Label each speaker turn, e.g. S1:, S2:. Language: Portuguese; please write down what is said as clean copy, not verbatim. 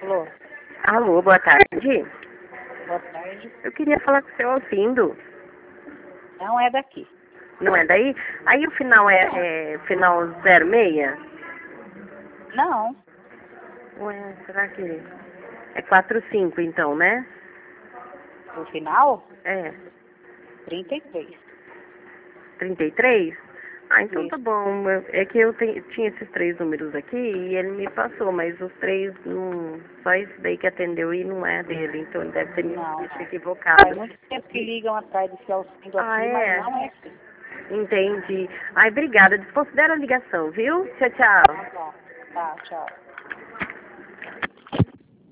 S1: Alô,
S2: Alô, boa tarde.
S1: boa tarde.
S2: Eu queria falar com o seu Alcindo.
S1: Não é daqui.
S2: Não é daí? Aí o final é final 06?
S1: Não,
S2: Ué, será que é 45 então, né?
S1: o final,
S2: É,
S1: 33.
S2: 33? Ah, então tá
S1: Isso.
S2: bom. É que eu tinha esses três números aqui e ele me passou, mas os três não. Só esse daí que atendeu e não é dele, então ele deve ter me
S1: Não,
S2: deixado
S1: não. Faz
S2: equivocado.
S1: muito tempo que ligam atrás desse auxílio
S2: Ah,
S1: aqui, mas
S2: é?
S1: não é aqui.
S2: Entendi. Ai, obrigada. Desconsidera a ligação, viu? Tchau, tchau.
S1: Tá bom. Tá, tchau.